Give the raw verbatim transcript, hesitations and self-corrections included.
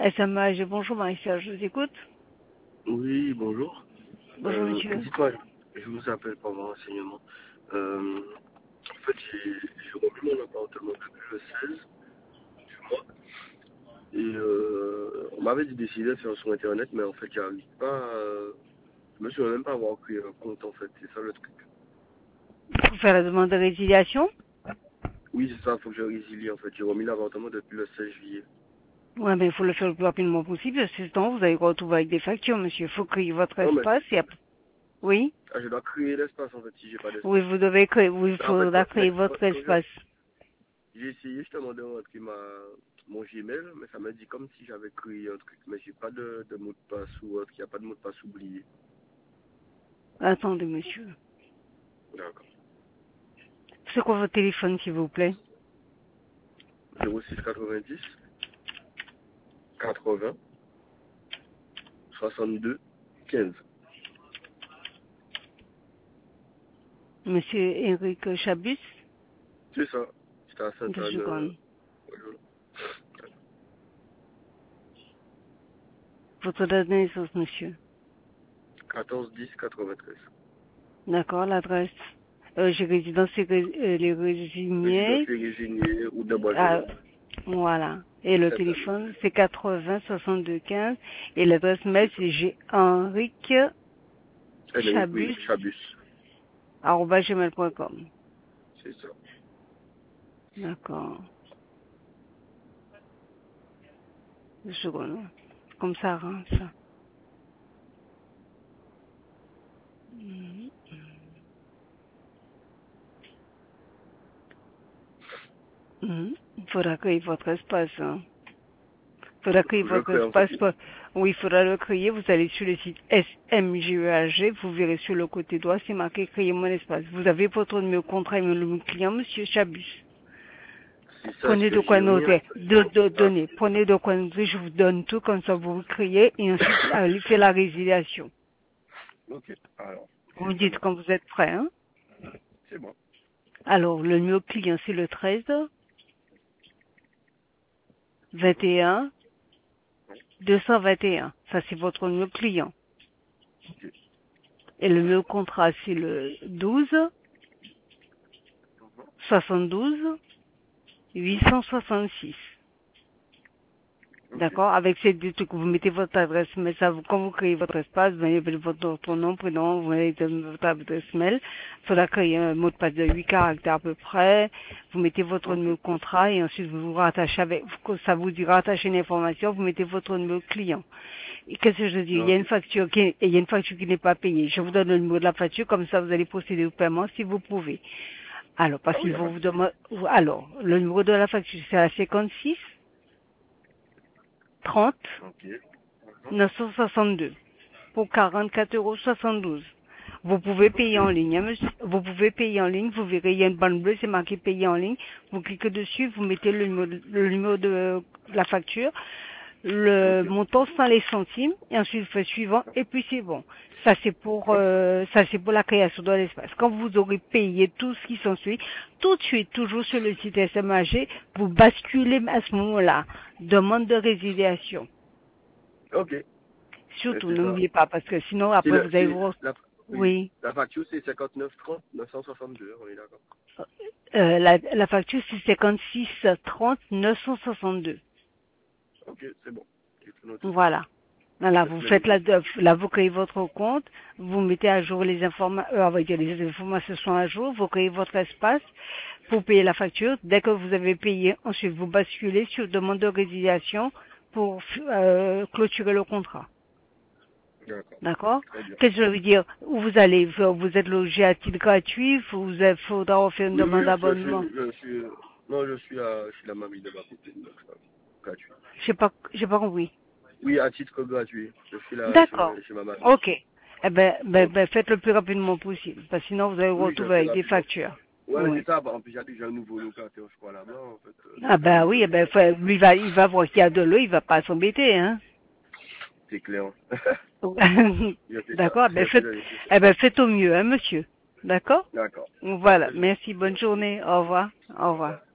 S M A G, bonjour Marie-Serge, je vous écoute. Oui, bonjour. Bonjour Euh, monsieur. Dites-moi, je vous appelle pour mon renseignement. Euh, en fait, j'ai j'ai remis mon appartement depuis le seize du mois. Et euh, on m'avait dit d'essayer de faire sur Internet, mais en fait, j'arrive pas à... Je me souviens même pas avoir créé un compte, en fait. C'est ça le truc. Pour faire la demande de résiliation. Oui, c'est ça, il faut que je résilie, en fait. J'ai remis l'appartement depuis le seize juillet. Ouais, mais il faut le faire le plus rapidement possible. C'est temps, vous allez vous retrouver avec des factures, monsieur. Il faut créer votre Non, mais espace et après... Oui. ah, je dois créer l'espace, en fait, si j'ai pas Oui, d'espace. vous devez créer, oui, il Mais en fait, faudra quand, mais créer quand, votre quand je, espace. j'ai essayé justement de rentrer ma, mon Gmail, mais ça m'a dit comme si j'avais créé un truc, mais j'ai pas de, de mot de passe ou autre, il n'y a pas de mot de passe oublié. Attendez, monsieur. D'accord. C'est quoi votre téléphone, s'il vous plaît? zéro six quatre-vingt-dix, quatre-vingts, soixante-deux, quinze. Monsieur Eric Chabus? C'est ça. C'était à Deux Sainte-Anne. Euh, secondes. voilà. Votre date de naissance, monsieur. quatorze dix quatre-vingt-treize. D'accord, l'adresse. Euh, j'ai résidence, c'est ré- euh, les Résidence résignés. Les Résignés ou de Bois-Gelon. Ah, voilà. Et le Sainte-Anne. téléphone, c'est quatre-vingts soixante-deux quinze. Et l'adresse mail, C'est ça. c'est g henrique Henrik, oui, chabus Chabus. arobase gmail point com. C'est ça. D'accord. Deux secondes. Comme ça rentre, ça. Mhm. Mhm. Il faudra créer votre espace. Hein. Il faudra créer Faut que je votre crée en fait. espace. pour- Oui, il faudra le créer. Vous allez sur le site S M G E A G. Vous verrez sur le côté droit, c'est marqué créer mon espace. Vous avez votre numéro de contrat et le client, monsieur Chabus. C'est ça ce Prenez de que quoi j'ai mis en noter. fait. De, de, Ah, donnez. Prenez de quoi noter. Je vous donne tout comme ça vous créez et ensuite allez faire la résiliation. ok. Alors, Vous me c'est ça dites quand marche. vous êtes prêt. Hein. C'est bon. Alors, le numéro client, c'est le treize, vingt et un, deux cent vingt et un. Ça, c'est votre numéro client. Ok. Et le numéro contrat, c'est le douze, soixante-douze, huit cent soixante-six. Ok. D'accord? Avec ces deux trucs, vous mettez votre adresse mail, ça, vous, quand vous créez votre espace, vous mettez votre, votre nom, prénom, vous mettez votre adresse mail. Il faudra créer un mot de passe de huit caractères à peu près. Vous mettez votre Ok. numéro de contrat et ensuite vous vous rattachez avec, ça vous dit rattacher une information, vous mettez votre numéro de client. Et qu'est-ce que je dis? Il y a une Ok. facture qui, est- il y a une facture qui n'est pas payée. Je vous donne le numéro de la facture, comme ça vous allez procéder au paiement si vous pouvez. Alors, parce Ah oui, qu'il y a va pas de vous souci. demander, alors, le numéro de la facture, c'est la cinquante-six, trente, Ok. Mhm. neuf cent soixante-deux pour quarante-quatre euros soixante-douze. Vous pouvez Ok. payer en ligne, hein, monsieur. Vous pouvez payer en ligne. Vous verrez, il y a une bande bleue, c'est marqué payer en ligne. Vous cliquez dessus, vous mettez le numéro, de- le numéro de la facture, le Ok. montant sans les centimes, et ensuite vous faites suivant, et puis c'est bon. Ça c'est pour, Ok. euh, ça c'est pour la création de l'espace. Quand vous aurez payé tout ce qui s'ensuit, tout de suite, toujours sur le site S M A G, vous basculez à ce moment-là. Demande de résiliation. Ok. Mais Surtout, c'est ça. n'oubliez pas, parce que sinon, C'est après, le, vous allez c'est vous... la, oui. Oui. La facture, c'est cinquante-neuf trente neuf cent soixante-deux, on est d'accord. Euh, la, la facture, c'est cinquante-six trente neuf cent soixante-deux. Ok, c'est bon. J'ai tout noté ça. Voilà. Voilà, vous Laisse-moi faites la, noter. là, vous créez votre compte, vous mettez à jour les informations, euh, on va dire, les informations sont à jour, vous créez votre espace pour payer la facture. Dès que vous avez payé, ensuite vous basculez sur demande de résiliation pour euh, clôturer le contrat. D'accord. D'accord? Très bien. Qu'est-ce que je veux dire? Où vous allez? Vous êtes logé à titre gratuit? Vous il faudra faire une Oui, oui, demande je suis, je d'abonnement? suis, je suis, non, je suis à, je suis la mamie de ma copine, donc ça, gratuit. Je sais pas, j'ai pas compris. Oui, à titre gratuit. Je suis là chez, D'accord. ma- chez ma mamie. Ok. Eh ben, ben, Ok. ben, faites le plus rapidement possible. Parce que sinon, vous allez vous Oui, je le retrouver fais avec des rapidement. factures. Ouais, Oui. c'est ça. Bah, en plus, j'ai déjà un nouveau locataire, je crois, là-bas, en fait. euh, Ah Donc, euh, ben je oui, eh vais, ben, faut- lui va, il va voir qu'il y a de l'eau, il va pas s'embêter, hein. c'est clair. Je fais ça. D'accord? Ben Je fais faites, le nécessaire. eh ben faites au mieux, hein, monsieur. D'accord? D'accord. Voilà. Très bien. Merci. Bonne Merci. journée. Au revoir. Au Au revoir. revoir.